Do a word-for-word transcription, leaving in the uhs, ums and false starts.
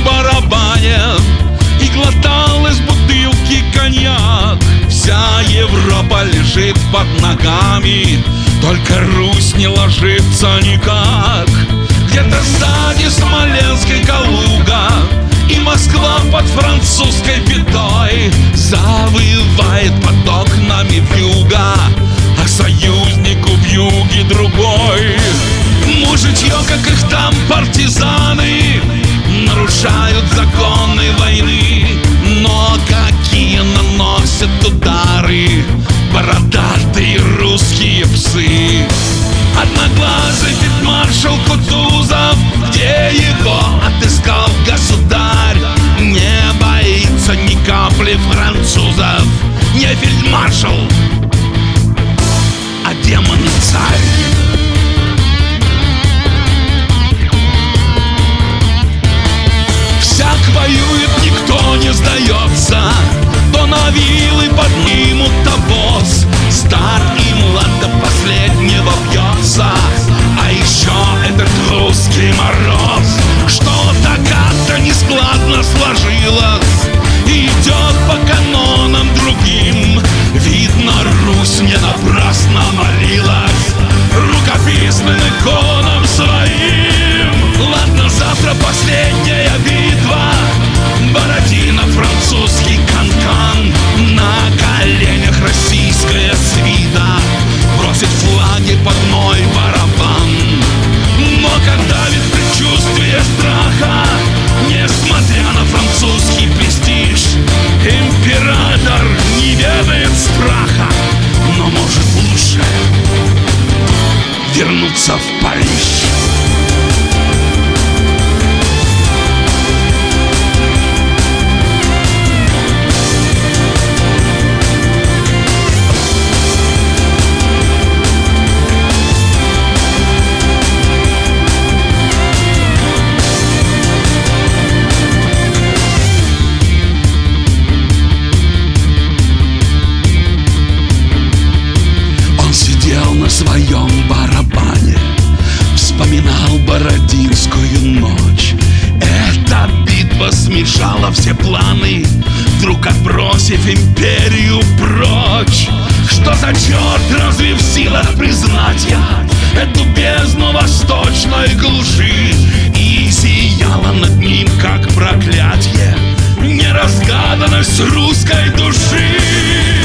барабане и глотал из бутылки коньяк. Вся Европа лежит под ногами, только Русь не ложится никак. Где-то сзади Смоленской Калуга, и Москва под французской пятой завывает под окнами вьюга, а союзнику в юге другой. Мужичье, как их там партизаны, нарушают законы войны, но какие наносят удары бородатые русские псы. Одноглазый фельдмаршал Кутузов, где его отыскал государь, не боится ни капли французов, не фельдмаршал, а демон и царь. Всяк воюет, никто не сдается, то на вилы поднимут обоз, стар и млад до последнего бьется. А еще этот русский мороз, что-то как-то нескладно сложилось и идет по канонам другим. Видно, Русь не напрасно молилась рукописным иконам своим. Ладно, завтра последняя битва, Бородино, французский канкан, на коленях российская свита бросит флаги под мой барабан. Но когда ведь предчувствие страха, несмотря на французский престиж, император не ведает страха, но может лучше вернуться в Париж. На своем барабане вспоминал Бородинскую ночь. Эта битва смешала все планы, вдруг отбросив империю прочь. Что за черт, разве в силах признать я эту бездну восточной глуши? И сияла над ним, как проклятие, неразгаданность русской души.